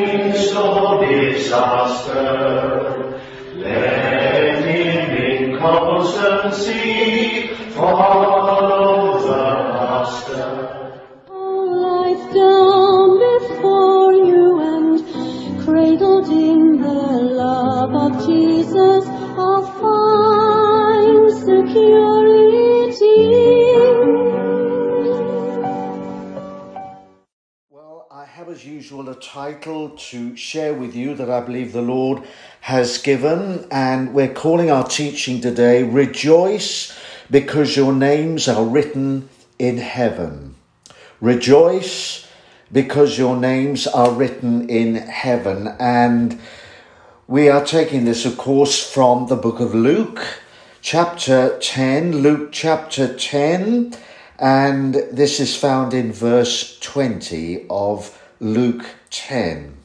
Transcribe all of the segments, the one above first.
midst of disaster, let him in constancy follow the Master. Life down before you and cradled in the love of Jesus, I'll find security. Well, I have as usual a title to share with you that I believe the Lord has given, and we're calling our teaching today, Rejoice because your names are written in heaven. Rejoice because your names are written in heaven. And we are taking this, of course, from the book of Luke, chapter 10. Luke chapter 10. And this is found in verse 20 of Luke 10.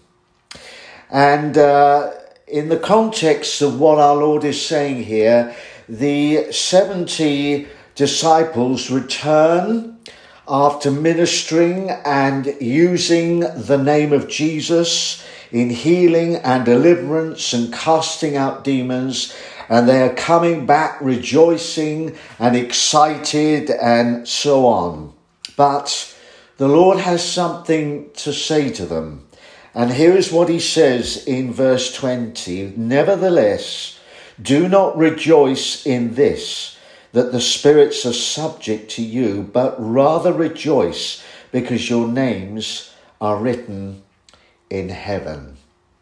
And in the context of what our Lord is saying here, the 70 disciples return after ministering and using the name of Jesus in healing and deliverance and casting out demons, and they are coming back rejoicing and excited and so on. But the Lord has something to say to them. And here is what he says in verse 20. Nevertheless, do not rejoice in this, that the spirits are subject to you, but rather rejoice because your names are written in heaven.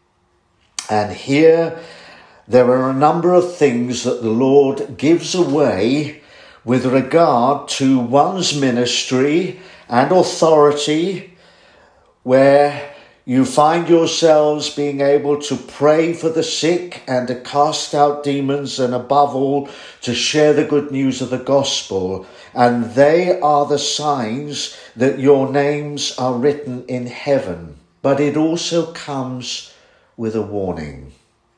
And here there are a number of things that the Lord gives away with regard to one's ministry and authority, where you find yourselves being able to pray for the sick and to cast out demons, and above all, to share the good news of the gospel. And they are the signs that your names are written in heaven. But it also comes with a warning.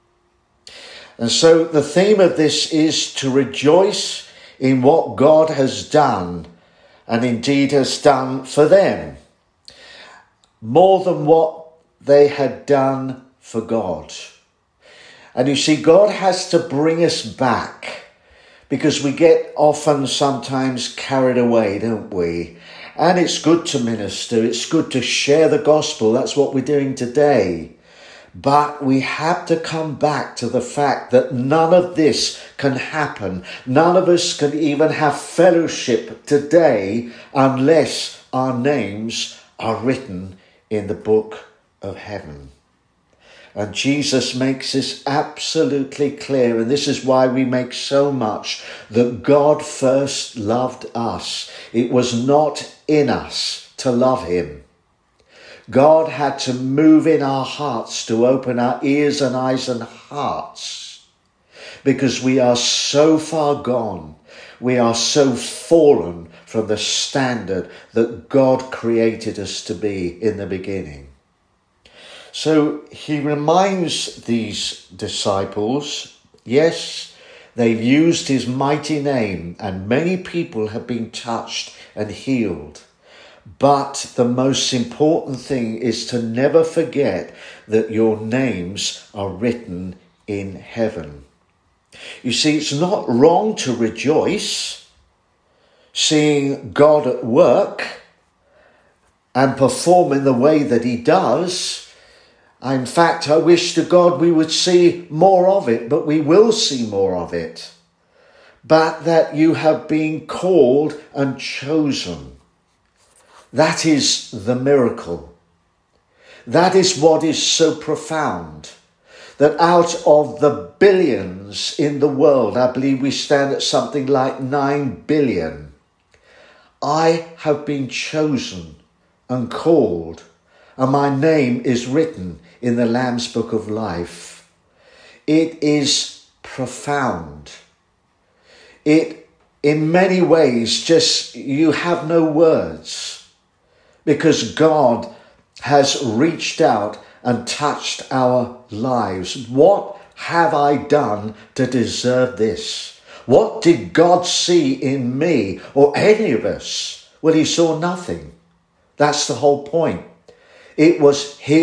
And so the theme of this is to rejoice in what God has done, and indeed has done for them, more than what they had done for God. And you see, God has to bring us back, because we get often sometimes carried away, don't we? And it's good to minister, it's good to share the gospel, that's what we're doing today. But we have to come back to the fact that none of this can happen. None of us can even have fellowship today unless our names are written in the book of heaven. And Jesus makes this absolutely clear, and this is why we make so much that God first loved us. It was not in us to love him. God had to move in our hearts to open our ears and eyes and hearts, because we are so far gone. We are so fallen from the standard that God created us to be in the beginning. So he reminds these disciples, yes, they've used his mighty name and many people have been touched and healed. But the most important thing is to never forget that your names are written in heaven. You see, it's not wrong to rejoice, seeing God at work and perform in the way that he does. In fact, I wish to God we would see more of it, but we will see more of it. But that you have been called and chosen. That is the miracle. That is what is so profound. That out of the billions in the world, I believe we stand at something like 9 billion. I have been chosen and called, and my name is written in the Lamb's Book of Life. It is profound. It, in many ways, just, you have no words, because God has reached out and touched our lives. What have I done to deserve this? What did God see in me or any of us? Well, he saw nothing. That's the whole point. It was his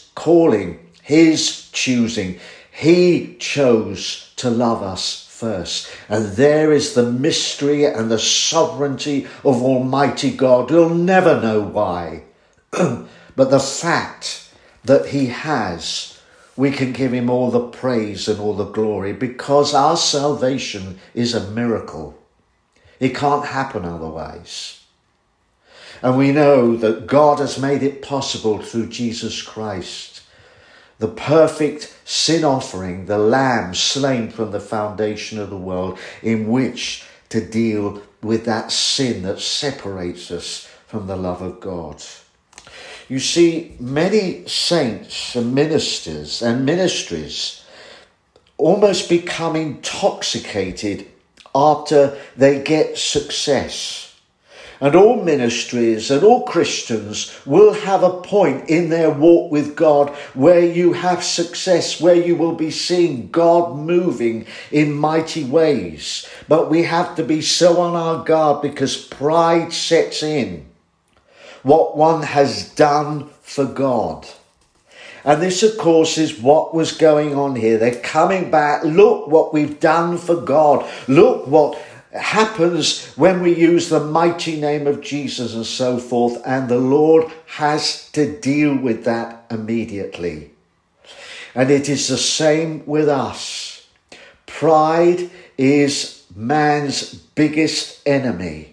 calling, his choosing. He chose to love us first. And there is the mystery and the sovereignty of Almighty God. We'll never know why. But the fact that he has, we can give him all the praise and all the glory, because our salvation is a miracle. It can't happen otherwise. And we know that God has made it possible through Jesus Christ, the perfect sin offering, the Lamb slain from the foundation of the world, in which to deal with that sin that separates us from the love of God. You see, many saints and ministers and ministries almost become intoxicated after they get success. And all ministries and all Christians will have a point in their walk with God where you have success, where you will be seeing God moving in mighty ways. But we have to be so on our guard, because pride sets in what one has done for God. And this, of course, is what was going on here. They're coming back. Look what we've done for God. Look what happens when we use the mighty name of Jesus and so forth. And the Lord has to deal with that immediately. And it is the same with us. Pride is man's biggest enemy.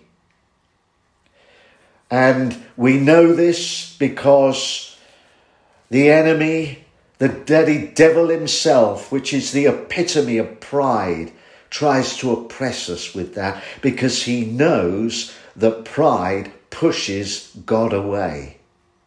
And we know this because the enemy, the dirty devil himself, which is the epitome of pride, tries to oppress us with that, because he knows that pride pushes God away.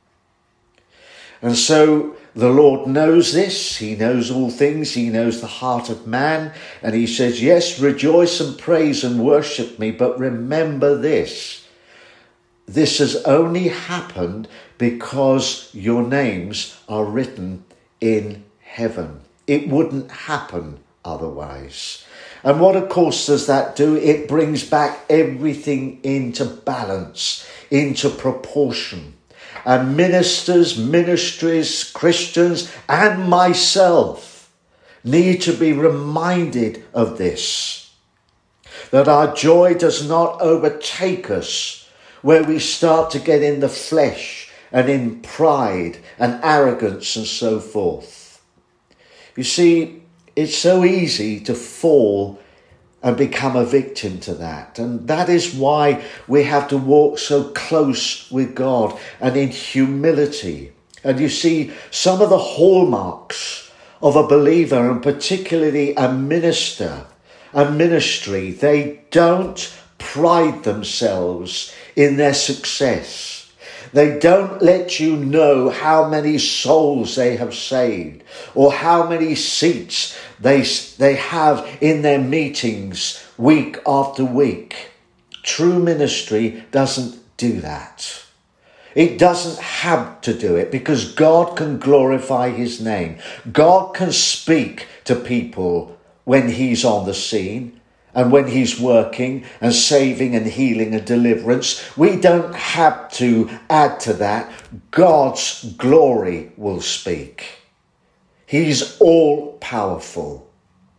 And so the Lord knows this. He knows all things. He knows the heart of man. And he says, yes, rejoice and praise and worship me. But remember this. This has only happened because your names are written in heaven. It wouldn't happen otherwise. And what, of course, does that do? It brings back everything into balance, into proportion. And ministers, ministries, Christians, and myself need to be reminded of this, that our joy does not overtake us where we start to get in the flesh and in pride and arrogance and so forth. You see, it's so easy to fall and become a victim to that. And that is why we have to walk so close with God and in humility. And you see, some of the hallmarks of a believer, and particularly a minister, a ministry, they don't pride themselves in their success. They don't let you know how many souls they have saved or how many seats they have in their meetings week after week. True ministry doesn't do that. It doesn't have to do it, because God can glorify his name. God can speak to people when he's on the scene. And when he's working and saving and healing and deliverance, we don't have to add to that. God's glory will speak. He's all powerful.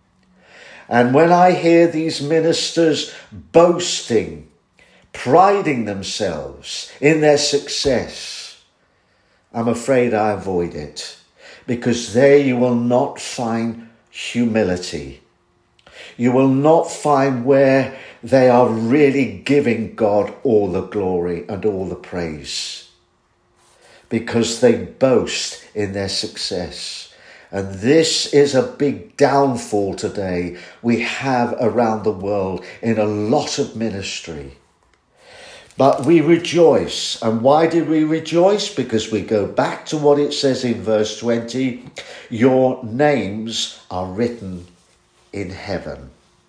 And when I hear these ministers boasting, priding themselves in their success, I'm afraid I avoid it, because there you will not find humility. You will not find where they are really giving God all the glory and all the praise, because they boast in their success. And this is a big downfall today we have around the world in a lot of ministry. But we rejoice. And why did we rejoice? Because we go back to what it says in verse 20. Your names are written in heaven.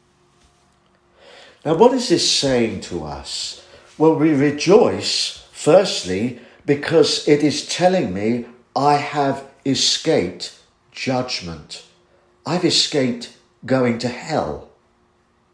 Now, what is this saying to us? Well, we rejoice, firstly, because it is telling me I have escaped judgment. I've escaped going to hell.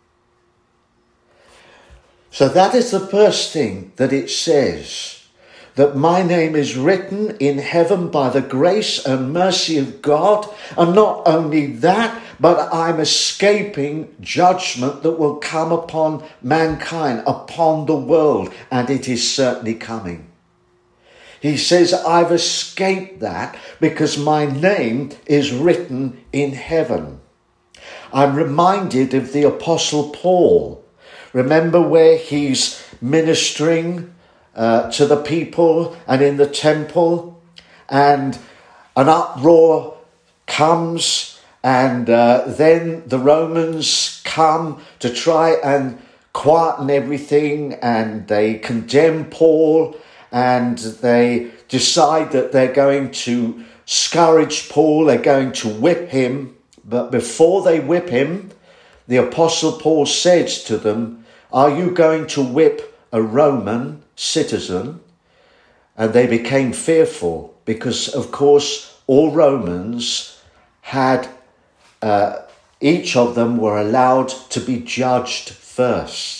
So that is the first thing that it says, that my name is written in heaven by the grace and mercy of God. And not only that, but I'm escaping judgment that will come upon mankind, upon the world, and it is certainly coming. He says, I've escaped that because my name is written in heaven. I'm reminded of the Apostle Paul. Remember where he's ministering to the people and in the temple, and an uproar comes, and then the Romans come to try and quieten everything, and they condemn Paul, and they decide that they're going to scourge Paul, they're going to whip him. But before they whip him, the Apostle Paul says to them, are you going to whip a Roman citizen? And they became fearful because, of course, all Romans had, each of them were allowed to be judged first.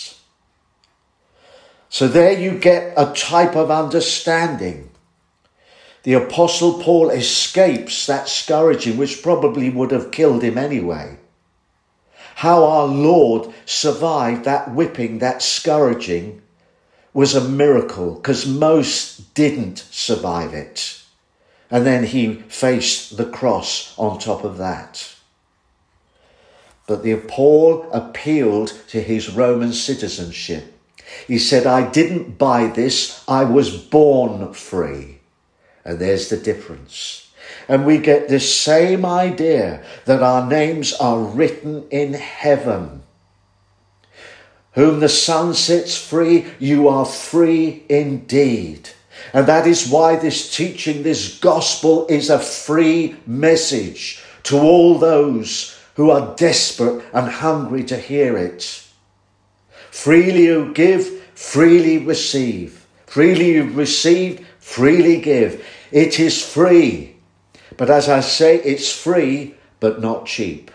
So there you get a type of understanding. The Apostle Paul escapes that scourging, which probably would have killed him anyway. How our Lord survived that whipping, that scourging, was a miracle, because most didn't survive it. And then he faced the cross on top of that. But Paul appealed to his Roman citizenship. He said, I didn't buy this, I was born free. And there's the difference. And we get this same idea that our names are written in heaven. Whom the Son sets free, you are free indeed. And that is why this teaching, this gospel, is a free message to all those who are desperate and hungry to hear it. Freely you give, freely receive. Freely you receive, freely give. It is free. But as I say, it's free, but not cheap.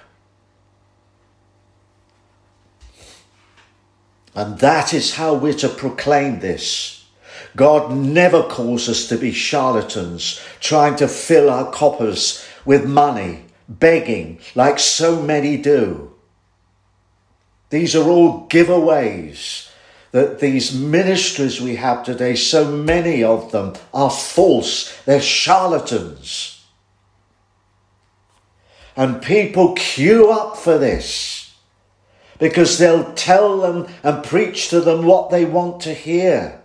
And that is how we're to proclaim this. God never calls us to be charlatans, trying to fill our coffers with money, begging like so many do. These are all giveaways that these ministries we have today, so many of them are false. They're charlatans. And people queue up for this because they'll tell them and preach to them what they want to hear.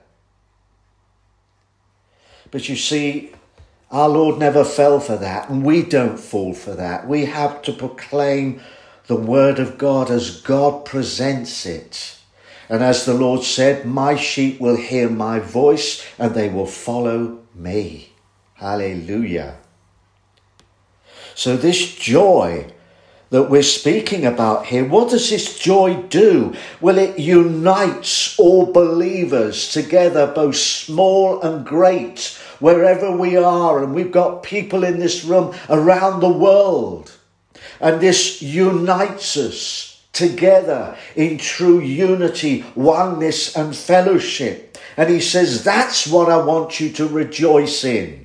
But you see, our Lord never fell for that, and we don't fall for that. We have to proclaim the word of God as God presents it. And as the Lord said, my sheep will hear my voice and they will follow me. Hallelujah. So this joy that we're speaking about here, what does this joy do? Well, it unites all believers together, both small and great, wherever we are. And we've got people in this room around the world. And this unites us together in true unity, oneness and fellowship. And he says, that's what I want you to rejoice in.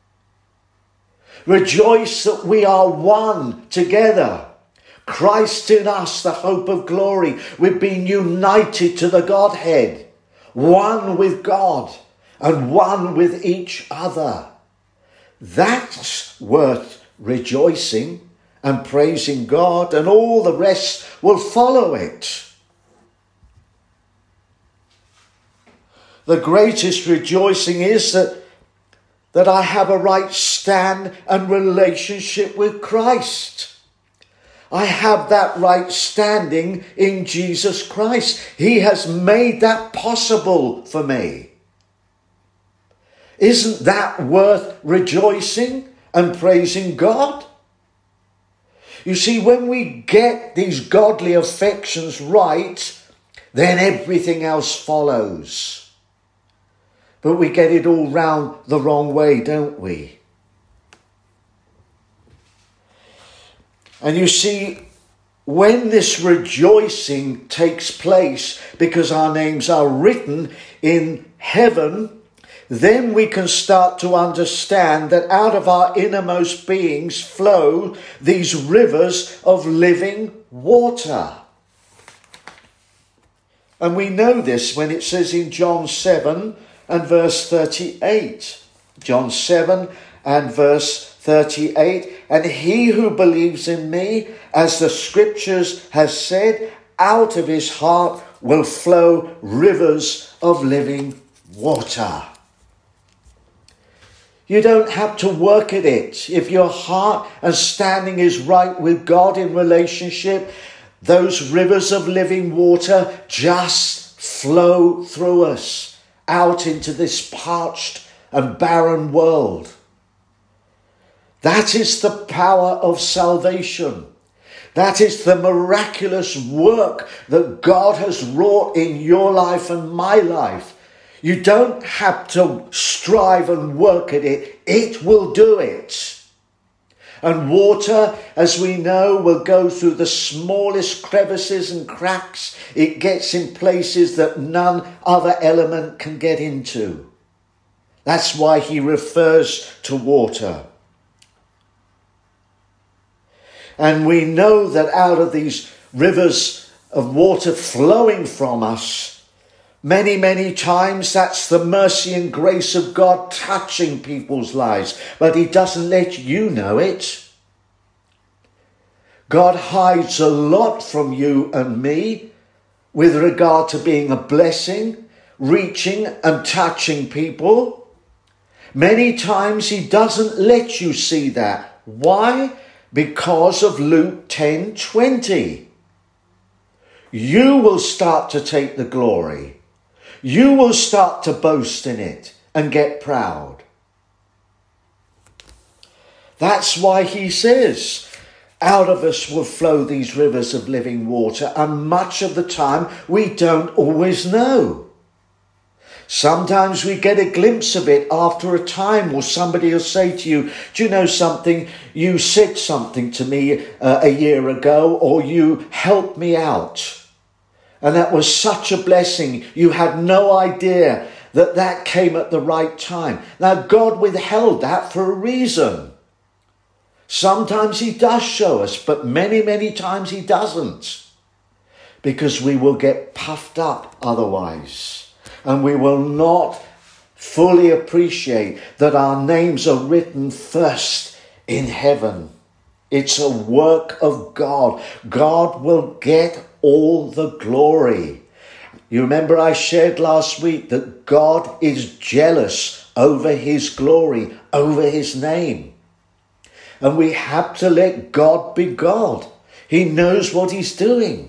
Rejoice that we are one together. Christ in us, the hope of glory. We've been united to the Godhead, one with God and one with each other. That's worth rejoicing and praising God, and all the rest will follow it. The greatest rejoicing is that I have a right stand and relationship with Christ. I have that right standing in Jesus Christ. He has made that possible for me. Isn't that worth rejoicing and praising God? You see, when we get these godly affections right, then everything else follows. But we get it all round the wrong way, don't we? And you see, when this rejoicing takes place, because our names are written in heaven, then we can start to understand that out of our innermost beings flow these rivers of living water. And we know this when it says in John 7 and verse 38. John 7 and verse 38. And he who believes in me, as the scriptures has said, out of his heart will flow rivers of living water. You don't have to work at it. If your heart and standing is right with God in relationship, those rivers of living water just flow through us out into this parched and barren world. That is the power of salvation. That is the miraculous work that God has wrought in your life and my life. You don't have to strive and work at it. It will do it. And water, as we know, will go through the smallest crevices and cracks. It gets in places that none other element can get into. That's why he refers to water. And we know that out of these rivers of water flowing from us, many, many times that's the mercy and grace of God touching people's lives. But he doesn't let you know it. God hides a lot from you and me with regard to being a blessing, reaching and touching people. Many times he doesn't let you see that. Why? Because of Luke 10:20. You will start to take the glory. You will start to boast in it and get proud. That's why he says, out of us will flow these rivers of living water. And much of the time we don't always know. Sometimes we get a glimpse of it after a time, or somebody will say to you, do you know something? You said something to me a year ago, or you helped me out. And that was such a blessing. You had no idea that that came at the right time. Now, God withheld that for a reason. Sometimes he does show us, but many, many times he doesn't. Because we will get puffed up otherwise. And we will not fully appreciate that our names are written first in heaven. It's a work of God. God will get all the glory. You remember I shared last week that God is jealous over his glory, over his name. And we have to let God be God. He knows what he's doing.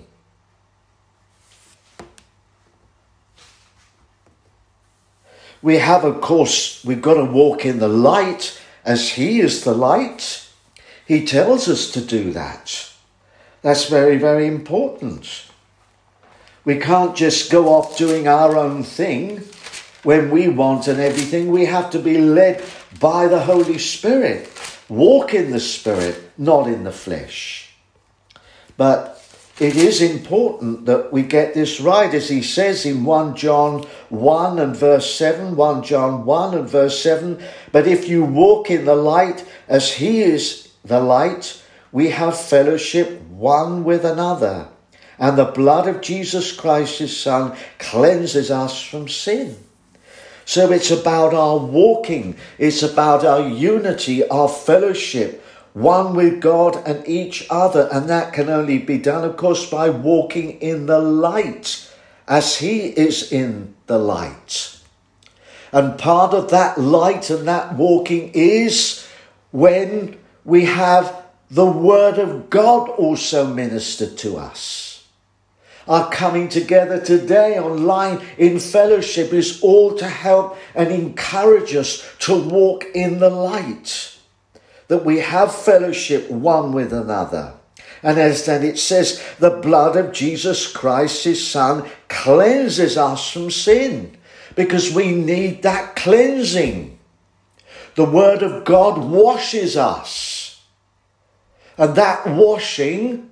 We have, of course, we've got to walk in the light as he is the light. He tells us to do that. That's very, very important. We can't just go off doing our own thing when we want and everything. We have to be led by the Holy Spirit. Walk in the Spirit, not in the flesh. But it is important that we get this right, as he says in 1 John 1 and verse 7, 1 John 1 and verse 7, but if you walk in the light as he is the light, we have fellowship one with another. And the blood of Jesus Christ, his Son, cleanses us from sin. So it's about our walking. It's about our unity, our fellowship, one with God and each other. And that can only be done, of course, by walking in the light as he is in the light. And part of that light and that walking is when we have the word of God also ministered to us. Our coming together today online in fellowship is all to help and encourage us to walk in the light. That we have fellowship one with another. And as then it says, the blood of Jesus Christ, his Son, cleanses us from sin. Because we need that cleansing. The word of God washes us. And that washing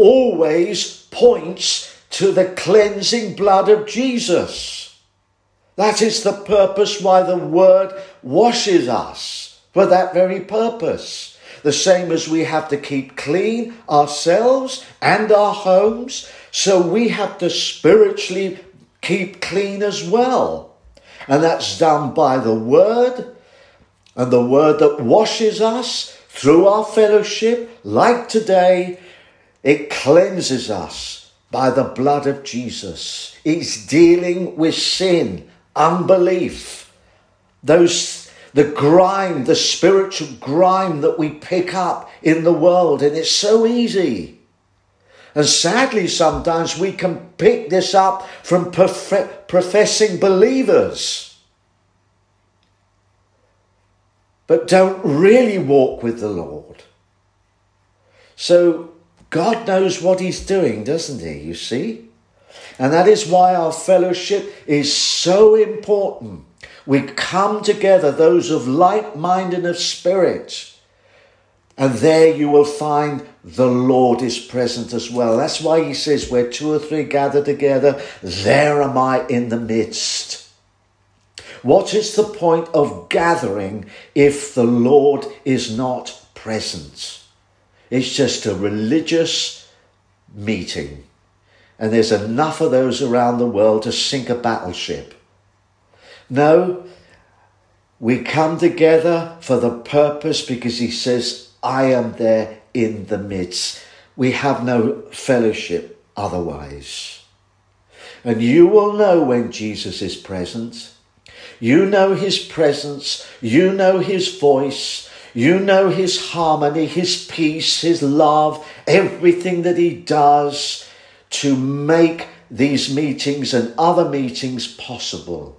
always points to the cleansing blood of Jesus. That is the purpose why the word washes us, for that very purpose. The same as we have to keep clean ourselves and our homes, so we have to spiritually keep clean as well. And that's done by the word, and the word that washes us through our fellowship, like today, it cleanses us by the blood of Jesus. It's dealing with sin, unbelief, the grime, the spiritual grime that we pick up in the world, and it's so easy. And sadly, sometimes we can pick this up from professing believers, but don't really walk with the Lord. So God knows what he's doing, doesn't he, you see? And that is why our fellowship is so important. We come together, those of like-mind and of spirit. And there you will find the Lord is present as well. That's why he says, where 2 or 3 gather together, there am I in the midst. What is the point of gathering if the Lord is not present? It's just a religious meeting. And there's enough of those around the world to sink a battleship. No, we come together for the purpose because he says, I am there in the midst. We have no fellowship otherwise. And you will know when Jesus is present. You know his presence. You know his voice. You know his harmony, his peace, his love, everything that he does to make these meetings and other meetings possible.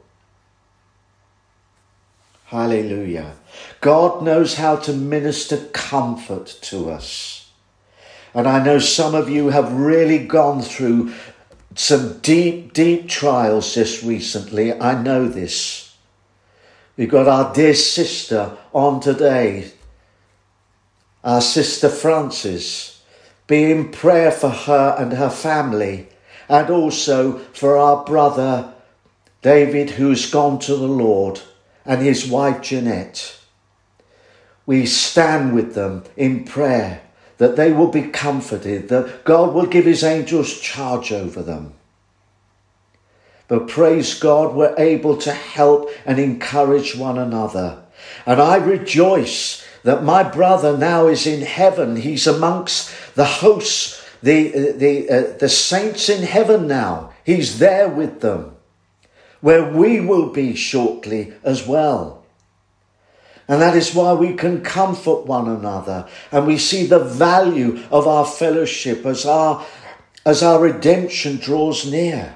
Hallelujah. God knows how to minister comfort to us. And I know some of you have really gone through some deep, deep trials just recently. I know this. We've got our dear sister on today, our sister Frances. Be in prayer for her and her family, and also for our brother David, who's gone to the Lord, and his wife Jeanette. We stand with them in prayer that they will be comforted, that God will give his angels charge over them. But praise God, we're able to help and encourage one another. And I rejoice that my brother now is in heaven. He's amongst the hosts, the saints in heaven now. He's there with them, where we will be shortly as well. And that is why we can comfort one another, and we see the value of our fellowship as our redemption draws near.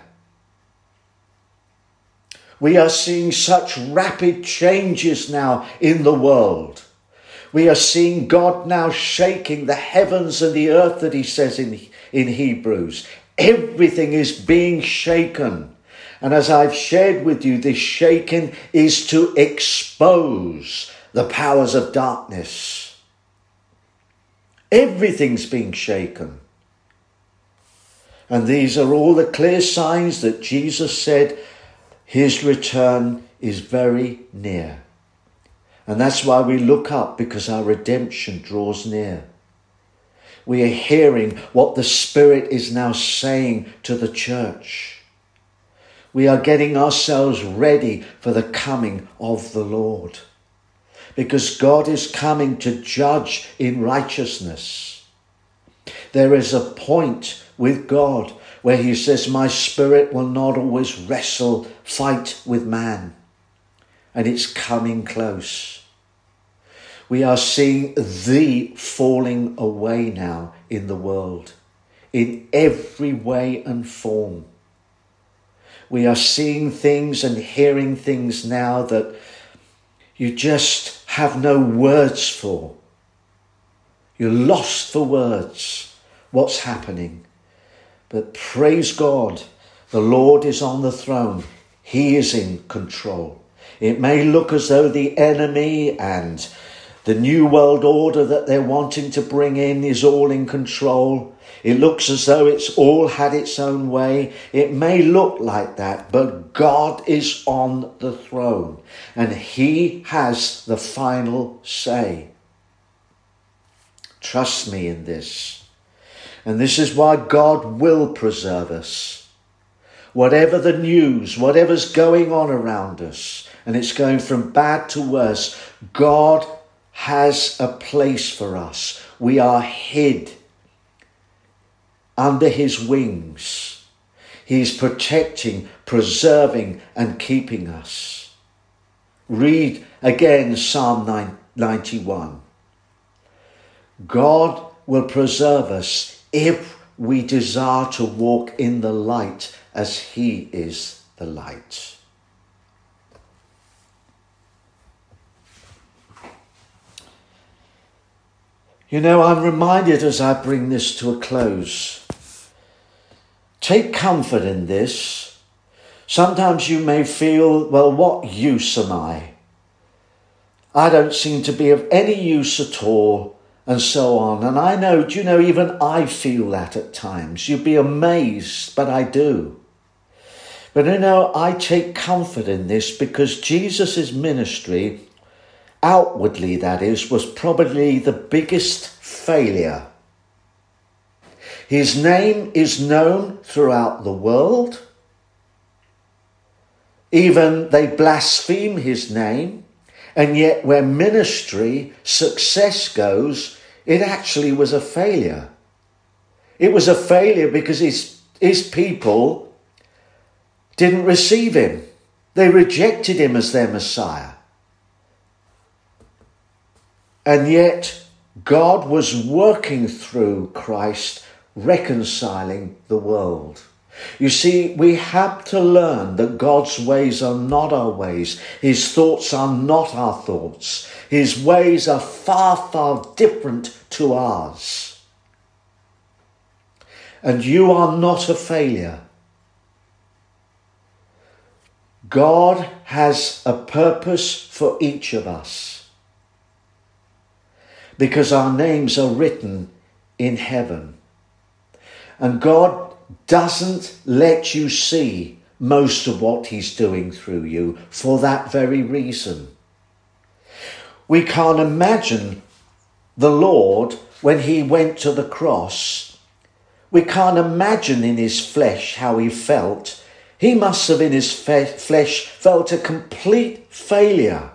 We are seeing such rapid changes now in the world. We are seeing God now shaking the heavens and the earth, that he says in Hebrews. Everything is being shaken. And as I've shared with you, this shaking is to expose the powers of darkness. Everything's being shaken. And these are all the clear signs that Jesus said his return is very near. And that's why we look up, because our redemption draws near. We are hearing what the Spirit is now saying to the church. We are getting ourselves ready for the coming of the Lord, because God is coming to judge in righteousness. There is a point with God where he says, my spirit will not always fight with man. And it's coming close. We are seeing the falling away now in the world, in every way and form. We are seeing things and hearing things now that you just have no words for. You're lost for words. What's happening? But praise God, the Lord is on the throne. He is in control. It may look as though the enemy and The new world order that they're wanting to bring in is all in control. It looks as though it's all had its own way. It may look like that, but God is on the throne and he has the final say. Trust me in this. And this is why God will preserve us. Whatever the news, whatever's going on around us, and it's going from bad to worse, God has a place for us. We are hid under his wings. He's protecting, preserving and keeping us. Read again Psalm 91. God will preserve us if we desire to walk in the light as he is the light. You know, I'm reminded as I bring this to a close, take comfort in this. Sometimes you may feel, well, what use am I? I don't seem to be of any use at all, and so on. And I know, do you know, even I feel that at times. You'd be amazed, but I do. But you know, I take comfort in this because Jesus' ministry, outwardly that is, was probably the biggest failure. His name is known throughout the world. Even they blaspheme his name. And yet where ministry, success goes, it actually was a failure. It was a failure because his people didn't receive him. They rejected him as their Messiah. And yet God was working through Christ, reconciling the world. You see, we have to learn that God's ways are not our ways. His thoughts are not our thoughts. His ways are far, far different to ours. And you are not a failure. God has a purpose for each of us because our names are written in heaven. And God doesn't let you see most of what he's doing through you for that very reason. We can't imagine the Lord when he went to the cross. We can't imagine in his flesh how he felt. He must have in his flesh felt a complete failure.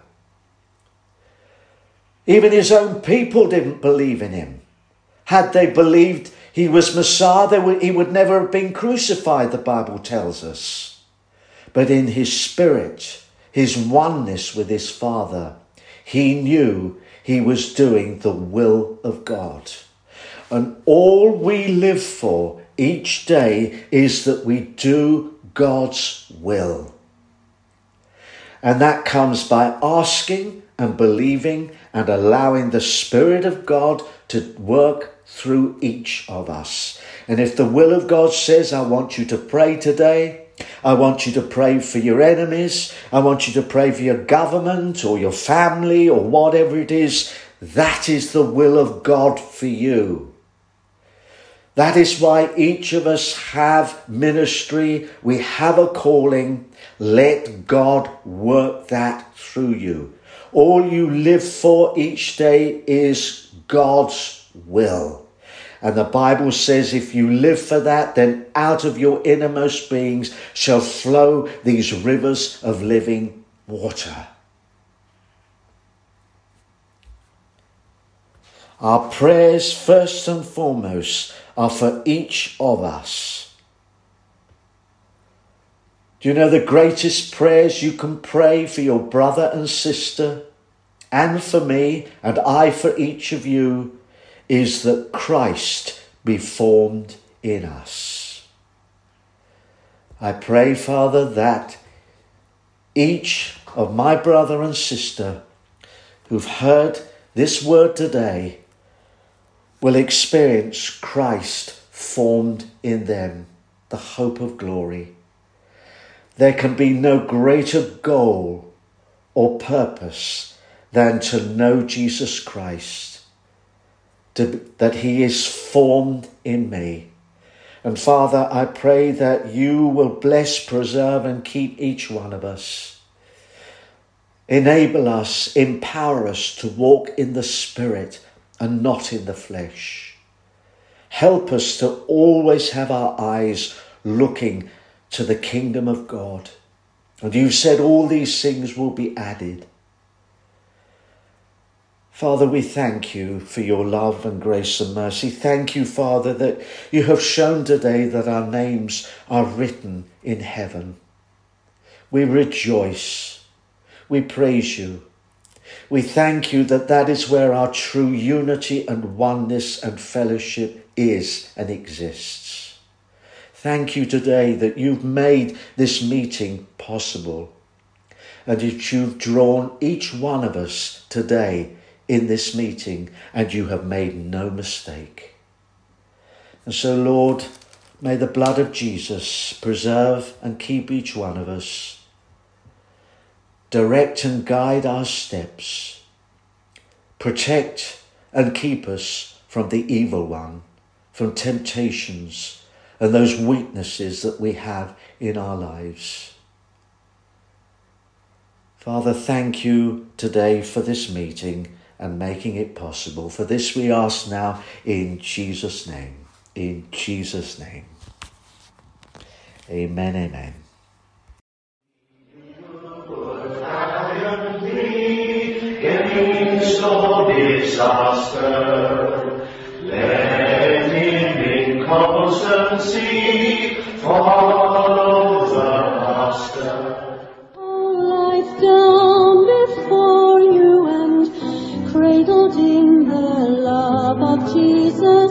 Even his own people didn't believe in him. Had they believed he was Messiah, he would never have been crucified, the Bible tells us. But in his spirit, his oneness with his Father, he knew he was doing the will of God. And all we live for each day is that we do God's will. And that comes by asking and believing and allowing the Spirit of God to work through each of us. And if the will of God says, I want you to pray today, I want you to pray for your enemies, I want you to pray for your government or your family or whatever it is, that is the will of God for you. That is why each of us have ministry. We have a calling. Let God work that through you. All you live for each day is God's will. And the Bible says if you live for that, then out of your innermost beings shall flow these rivers of living water. Our prayers, first and foremost, are for each of us. Do you know the greatest prayers you can pray for your brother and sister, and for me, and I for each of you, is that Christ be formed in us. I pray, Father, that each of my brother and sister who've heard this word today will experience Christ formed in them, the hope of glory. There can be no greater goal or purpose than to know Jesus Christ, that he is formed in me. And Father, I pray that you will bless, preserve and keep each one of us. Enable us, empower us to walk in the Spirit and not in the flesh. Help us to always have our eyes looking to the kingdom of God. And you said all these things will be added. Father, we thank you for your love and grace and mercy. Thank you, Father, that you have shown today that our names are written in heaven. We rejoice. We praise you. We thank you that that is where our true unity and oneness and fellowship is and exists. Thank you today that you've made this meeting possible and that you've drawn each one of us today in this meeting, and you have made no mistake. And so, Lord, may the blood of Jesus preserve and keep each one of us, direct and guide our steps, protect and keep us from the evil one, from temptations and those weaknesses that we have in our lives. Father, thank you today for this meeting and making it possible. For this we ask now in Jesus' name. In Jesus' name. Amen, amen. Against all disaster, let him in constancy follow the Master. All life down before you and cradled in the love of Jesus.